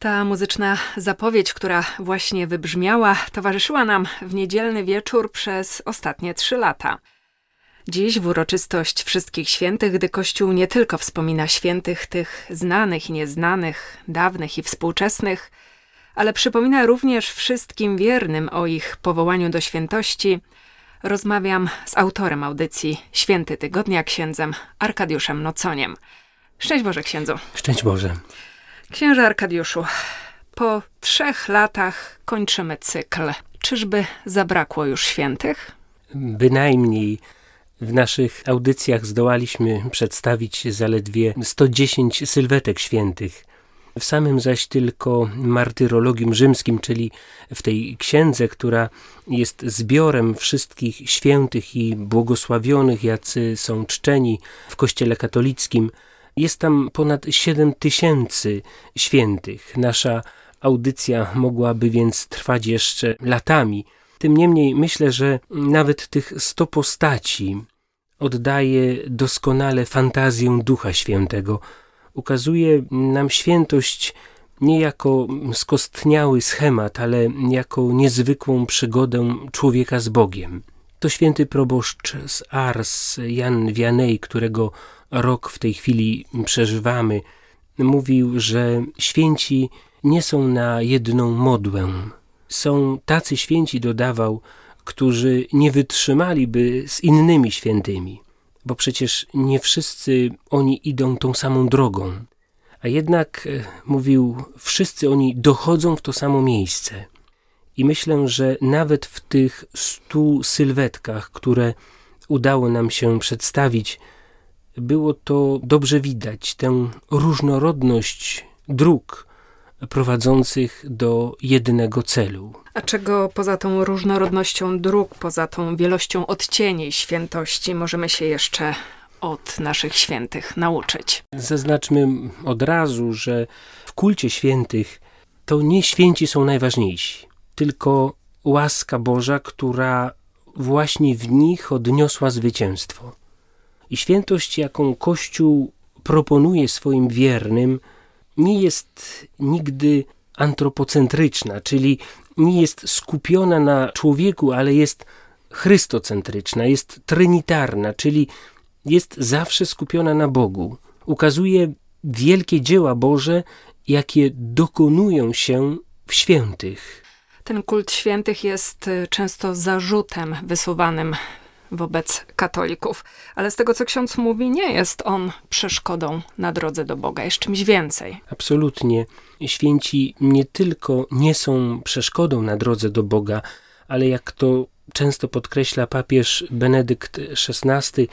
Ta muzyczna zapowiedź, która właśnie wybrzmiała, towarzyszyła nam w niedzielny wieczór przez ostatnie 3 lata. Dziś w uroczystość Wszystkich Świętych, gdy Kościół nie tylko wspomina świętych tych znanych i nieznanych, dawnych i współczesnych, ale przypomina również wszystkim wiernym o ich powołaniu do świętości, rozmawiam z autorem audycji Święty Tygodnia, księdzem Arkadiuszem Noconiem. Szczęść Boże, księdzu. Szczęść Boże. Księże Arkadiuszu, po 3 latach kończymy cykl. Czyżby zabrakło już świętych? Bynajmniej. W naszych audycjach zdołaliśmy przedstawić zaledwie 110 sylwetek świętych. W samym zaś tylko Martyrologium Rzymskim, czyli w tej księdze, która jest zbiorem wszystkich świętych i błogosławionych, jacy są czczeni w Kościele katolickim, jest tam ponad 7000 świętych. Nasza audycja mogłaby więc trwać jeszcze latami. Tym niemniej myślę, że nawet tych 100 postaci oddaje doskonale fantazję Ducha Świętego. Ukazuje nam świętość nie jako skostniały schemat, ale jako niezwykłą przygodę człowieka z Bogiem. To święty proboszcz z Ars, Jan Vianney, którego rok w tej chwili przeżywamy, mówił, że święci nie są na jedną modłę. Są tacy święci, dodawał, którzy nie wytrzymaliby z innymi świętymi, bo przecież nie wszyscy oni idą tą samą drogą. A jednak, mówił, wszyscy oni dochodzą w to samo miejsce. I myślę, że nawet w tych 100 sylwetkach, które udało nam się przedstawić, było to dobrze widać, tę różnorodność dróg prowadzących do jednego celu. A czego poza tą różnorodnością dróg, poza tą wielością odcieni świętości możemy się jeszcze od naszych świętych nauczyć? Zaznaczmy od razu, że w kulcie świętych to nie święci są najważniejsi, tylko łaska Boża, która właśnie w nich odniosła zwycięstwo. I świętość, jaką Kościół proponuje swoim wiernym, nie jest nigdy antropocentryczna, czyli nie jest skupiona na człowieku, ale jest chrystocentryczna, jest trinitarna, czyli jest zawsze skupiona na Bogu. Ukazuje wielkie dzieła Boże, jakie dokonują się w świętych. Ten kult świętych jest często zarzutem wysuwanym wobec katolików, ale z tego, co ksiądz mówi, nie jest on przeszkodą na drodze do Boga, jest czymś więcej. Absolutnie. Święci nie tylko nie są przeszkodą na drodze do Boga, ale jak to często podkreśla papież Benedykt XVI,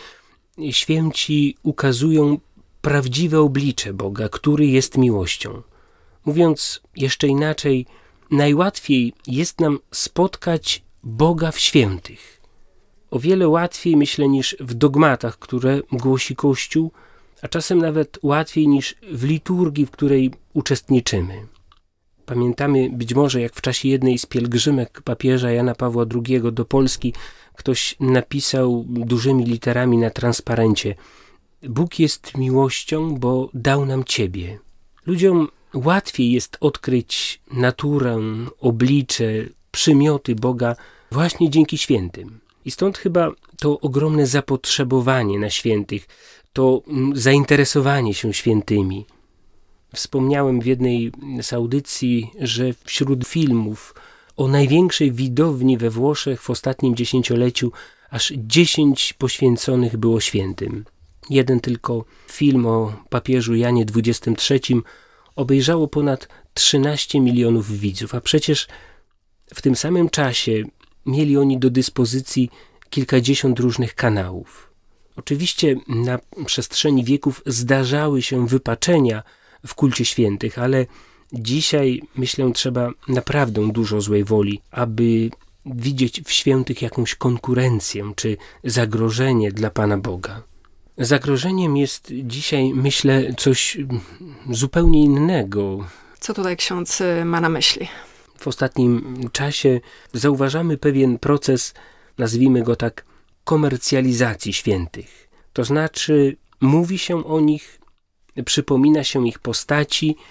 święci ukazują prawdziwe oblicze Boga, który jest miłością. Mówiąc jeszcze inaczej, najłatwiej jest nam spotkać Boga w świętych. O wiele łatwiej, myślę, niż w dogmatach, które głosi Kościół, a czasem nawet łatwiej niż w liturgii, w której uczestniczymy. Pamiętamy być może, jak w czasie jednej z pielgrzymek papieża Jana Pawła II do Polski ktoś napisał dużymi literami na transparencie: Bóg jest miłością, bo dał nam Ciebie. Ludziom łatwiej jest odkryć naturę, oblicze, przymioty Boga właśnie dzięki świętym. I stąd chyba to ogromne zapotrzebowanie na świętych, to zainteresowanie się świętymi. Wspomniałem w jednej z audycji, że wśród filmów o największej widowni we Włoszech w ostatnim 10-leciu aż 10 poświęconych było świętym. Jeden tylko film o papieżu Janie XXIII obejrzało ponad 13 milionów widzów, a przecież w tym samym czasie mieli oni do dyspozycji kilkadziesiąt różnych kanałów. Oczywiście na przestrzeni wieków zdarzały się wypaczenia w kulcie świętych, ale dzisiaj, myślę, trzeba naprawdę dużo złej woli, aby widzieć w świętych jakąś konkurencję czy zagrożenie dla Pana Boga. Zagrożeniem jest dzisiaj, myślę, coś zupełnie innego. Co tutaj ksiądz ma na myśli? W ostatnim czasie zauważamy pewien proces, nazwijmy go tak, komercjalizacji świętych. To znaczy mówi się o nich, przypomina się ich postaci,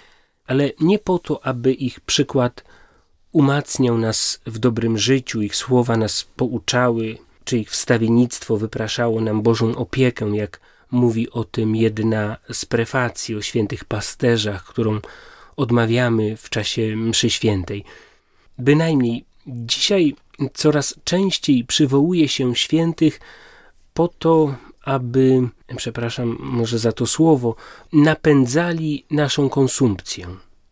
ale nie po to, aby ich przykład umacniał nas w dobrym życiu, ich słowa nas pouczały, czy ich wstawiennictwo wypraszało nam Bożą opiekę, jak mówi o tym jedna z prefacji o świętych pasterzach, którą odmawiamy w czasie mszy świętej. Bynajmniej dzisiaj coraz częściej przywołuje się świętych po to, aby, przepraszam może za to słowo, napędzali naszą konsumpcję.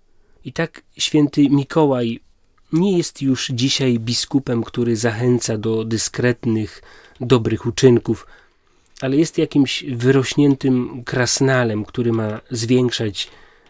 I tak święty Mikołaj nie jest już dzisiaj biskupem, który zachęca do dyskretnych, dobrych uczynków, ale jest jakimś wyrośniętym krasnalem, który ma zwiększać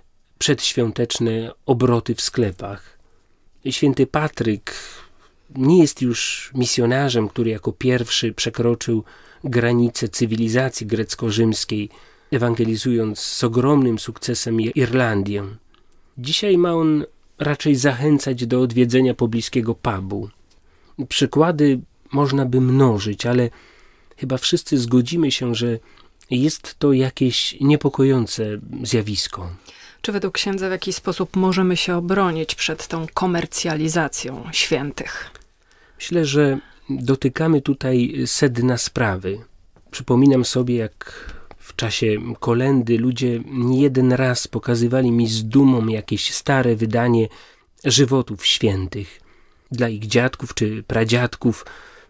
przedświąteczne obroty w sklepach. Święty Patryk nie jest już misjonarzem, który jako pierwszy przekroczył granice cywilizacji grecko-rzymskiej, ewangelizując z ogromnym sukcesem Irlandię. Dzisiaj ma on raczej zachęcać do odwiedzenia pobliskiego pubu. Przykłady można by mnożyć, ale chyba wszyscy zgodzimy się, że jest to jakieś niepokojące zjawisko. Czy według księdza w jakiś sposób możemy się obronić przed tą komercjalizacją świętych? Myślę, że dotykamy tutaj sedna sprawy. Przypominam sobie, jak w czasie kolędy ludzie niejeden raz pokazywali mi z dumą jakieś stare wydanie żywotów świętych. Dla ich dziadków czy pradziadków,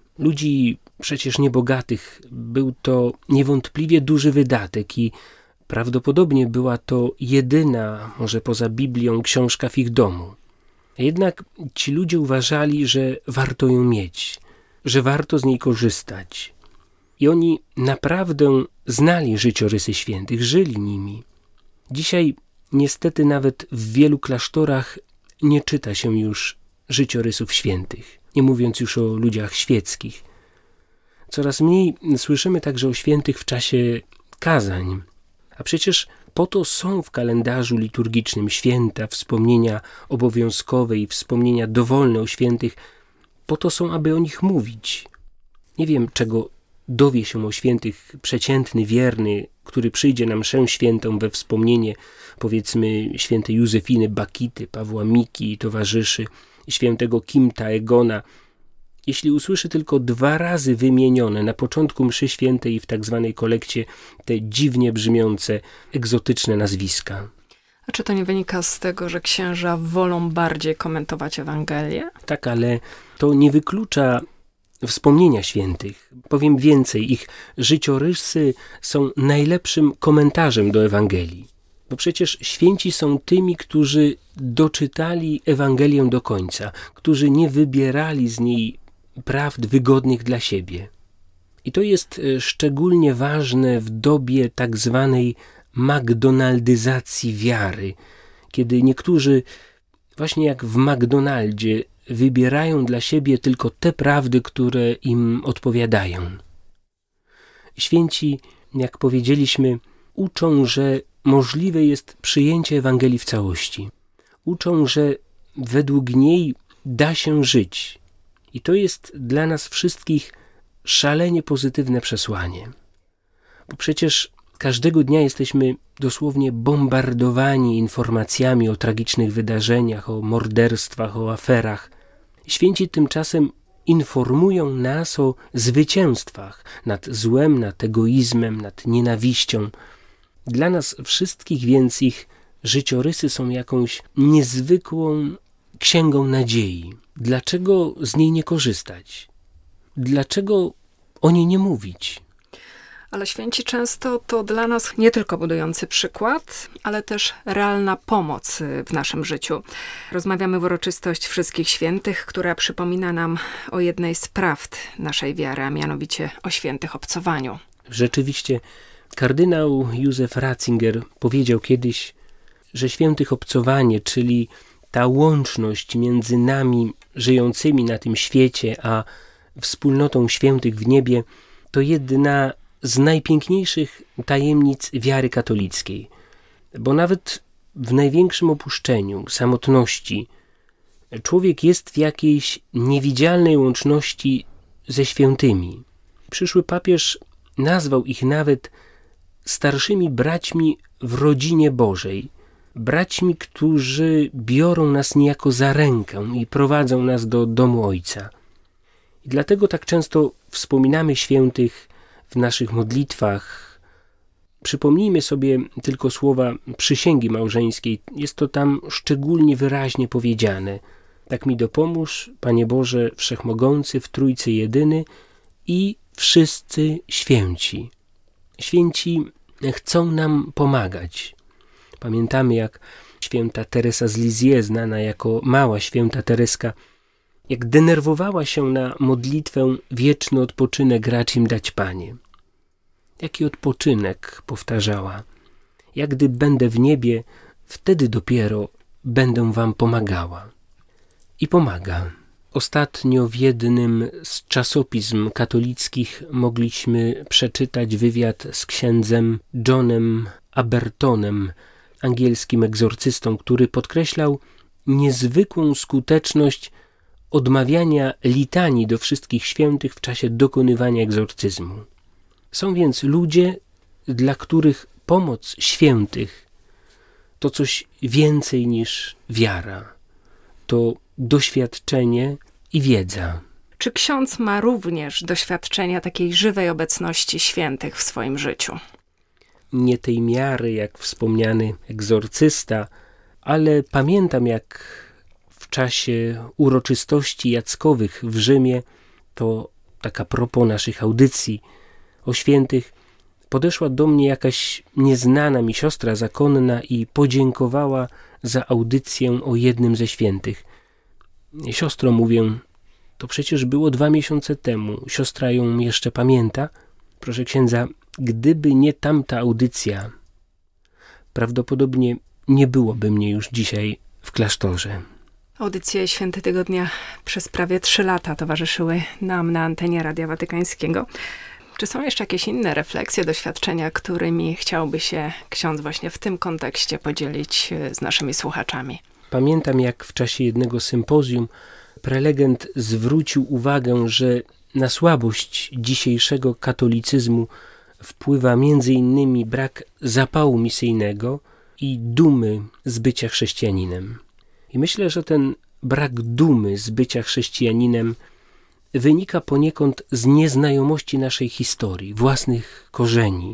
ludzi przecież niebogatych, był to niewątpliwie duży wydatek i prawdopodobnie była to jedyna, może poza Biblią, książka w ich domu. Jednak ci ludzie uważali, że warto ją mieć, że warto z niej korzystać. I oni naprawdę znali życiorysy świętych, żyli nimi. Dzisiaj niestety nawet w wielu klasztorach nie czyta się już życiorysów świętych, nie mówiąc już o ludziach świeckich. Coraz mniej słyszymy także o świętych w czasie kazań, a przecież po to są w kalendarzu liturgicznym święta, wspomnienia obowiązkowe i wspomnienia dowolne o świętych, po to są, aby o nich mówić. Nie wiem, czego dowie się o świętych przeciętny wierny, który przyjdzie na mszę świętą we wspomnienie, powiedzmy, świętej Józefiny Bakity, Pawła Miki i towarzyszy, świętego Kimta Egona, jeśli usłyszy tylko 2 razy wymienione na początku mszy świętej i w tak zwanej kolekcie te dziwnie brzmiące, egzotyczne nazwiska. A czy to nie wynika z tego, że księża wolą bardziej komentować Ewangelię? Tak, ale to nie wyklucza wspomnienia świętych. Powiem więcej, ich życiorysy są najlepszym komentarzem do Ewangelii. Bo przecież święci są tymi, którzy doczytali Ewangelię do końca, którzy nie wybierali z niej prawd wygodnych dla siebie. I to jest szczególnie ważne w dobie tak zwanej McDonaldyzacji wiary, kiedy niektórzy, właśnie jak w McDonaldzie, wybierają dla siebie tylko te prawdy, które im odpowiadają. Święci, jak powiedzieliśmy, uczą, że możliwe jest przyjęcie Ewangelii w całości. Uczą, że według niej da się żyć. I to jest dla nas wszystkich szalenie pozytywne przesłanie. Bo przecież każdego dnia jesteśmy dosłownie bombardowani informacjami o tragicznych wydarzeniach, o morderstwach, o aferach. Święci tymczasem informują nas o zwycięstwach nad złem, nad egoizmem, nad nienawiścią. Dla nas wszystkich więc ich życiorysy są jakąś niezwykłą księgą nadziei. Dlaczego z niej nie korzystać? Dlaczego o niej nie mówić? Ale święci często to dla nas nie tylko budujący przykład, ale też realna pomoc w naszym życiu. Rozmawiamy w uroczystość Wszystkich Świętych, która przypomina nam o jednej z prawd naszej wiary, a mianowicie o świętych obcowaniu. Rzeczywiście, kardynał Józef Ratzinger powiedział kiedyś, że świętych obcowanie, czyli ta łączność między nami żyjącymi na tym świecie, a wspólnotą świętych w niebie, to jedna z najpiękniejszych tajemnic wiary katolickiej. Bo nawet w największym opuszczeniu, samotności, człowiek jest w jakiejś niewidzialnej łączności ze świętymi. Przyszły papież nazwał ich nawet starszymi braćmi w rodzinie Bożej. braćmi, którzy biorą nas niejako za rękę i prowadzą nas do domu Ojca. I dlatego tak często wspominamy świętych w naszych modlitwach. Przypomnijmy sobie tylko słowa przysięgi małżeńskiej. Jest to tam szczególnie wyraźnie powiedziane. Tak mi dopomóż, Panie Boże Wszechmogący, w Trójcy Jedyny i wszyscy święci. Święci chcą nam pomagać. Pamiętamy, jak święta Teresa z Lisieux, znana jako mała święta Tereska, jak denerwowała się na modlitwę wieczny odpoczynek racz im dać, Panie. Jaki odpoczynek, powtarzała. Jak gdy będę w niebie, wtedy dopiero będę wam pomagała. I pomaga. Ostatnio w jednym z czasopism katolickich mogliśmy przeczytać wywiad z księdzem Johnem Abertonem, angielskim egzorcystą, który podkreślał niezwykłą skuteczność odmawiania litanii do wszystkich świętych w czasie dokonywania egzorcyzmu. Są więc ludzie, dla których pomoc świętych to coś więcej niż wiara. To doświadczenie i wiedza. Czy ksiądz ma również doświadczenia takiej żywej obecności świętych w swoim życiu? Nie tej miary, jak wspomniany egzorcysta, ale pamiętam, jak w czasie uroczystości jackowych w Rzymie, to tak a propos naszych audycji o świętych, podeszła do mnie jakaś nieznana mi siostra zakonna i podziękowała za audycję o jednym ze świętych. Siostro, mówię, to przecież było 2 miesiące temu. Siostra ją jeszcze pamięta? Proszę księdza, gdyby nie tamta audycja, prawdopodobnie nie byłoby mnie już dzisiaj w klasztorze. Audycje Święte Tygodnia przez prawie 3 lata towarzyszyły nam na antenie Radia Watykańskiego. Czy są jeszcze jakieś inne refleksje, doświadczenia, którymi chciałby się ksiądz właśnie w tym kontekście podzielić z naszymi słuchaczami? Pamiętam, jak w czasie jednego sympozjum prelegent zwrócił uwagę, że na słabość dzisiejszego katolicyzmu wpływa m.in. brak zapału misyjnego i dumy z bycia chrześcijaninem. I myślę, że ten brak dumy z bycia chrześcijaninem wynika poniekąd z nieznajomości naszej historii, własnych korzeni.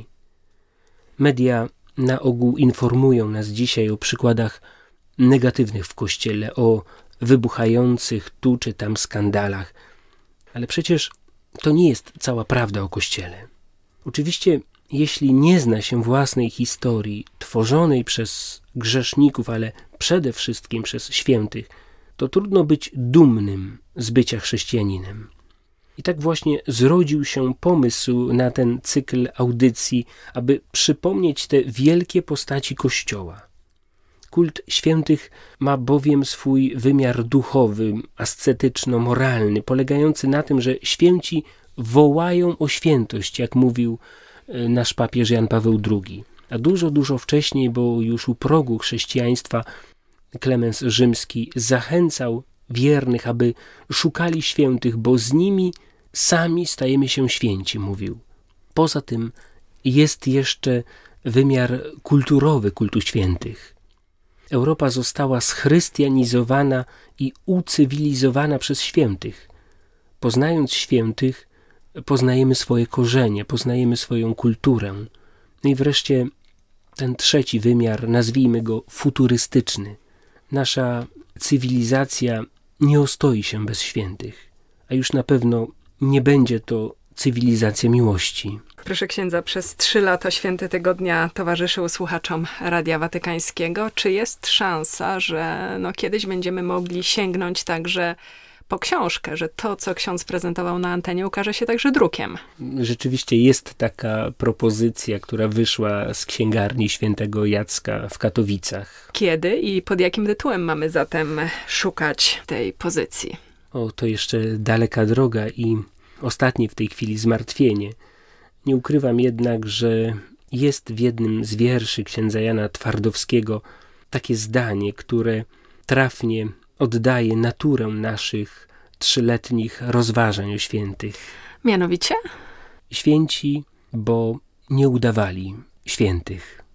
Media na ogół informują nas dzisiaj o przykładach negatywnych w Kościele, o wybuchających tu czy tam skandalach. Ale przecież to nie jest cała prawda o Kościele. Oczywiście, jeśli nie zna się własnej historii, tworzonej przez grzeszników, ale przede wszystkim przez świętych, to trudno być dumnym z bycia chrześcijaninem. I tak właśnie zrodził się pomysł na ten cykl audycji, aby przypomnieć te wielkie postaci Kościoła. Kult świętych ma bowiem swój wymiar duchowy, ascetyczno-moralny, polegający na tym, że święci wołają o świętość, jak mówił nasz papież Jan Paweł II. A dużo wcześniej, bo już u progu chrześcijaństwa Klemens Rzymski zachęcał wiernych, aby szukali świętych, bo z nimi sami stajemy się święci, mówił. Poza tym jest jeszcze wymiar kulturowy kultu świętych. Europa została schrystianizowana i ucywilizowana przez świętych. Poznając świętych, poznajemy swoje korzenie, poznajemy swoją kulturę. No i wreszcie ten trzeci wymiar, nazwijmy go futurystyczny. Nasza cywilizacja nie ostoi się bez świętych, a już na pewno nie będzie to cywilizacja miłości. Proszę księdza, przez 3 lata Święte Tygodnia towarzyszył słuchaczom Radia Watykańskiego. Czy jest szansa, że kiedyś będziemy mogli sięgnąć także po książkę, że to, co ksiądz prezentował na antenie, ukaże się także drukiem? Rzeczywiście jest taka propozycja, która wyszła z księgarni świętego Jacka w Katowicach. Kiedy i pod jakim tytułem mamy zatem szukać tej pozycji? To jeszcze daleka droga i ostatnie w tej chwili zmartwienie. Nie ukrywam jednak, że jest w jednym z wierszy księdza Jana Twardowskiego takie zdanie, które trafnie oddaje naturę naszych 3-letnich rozważań o świętych. Mianowicie? Święci, bo nie udawali świętych.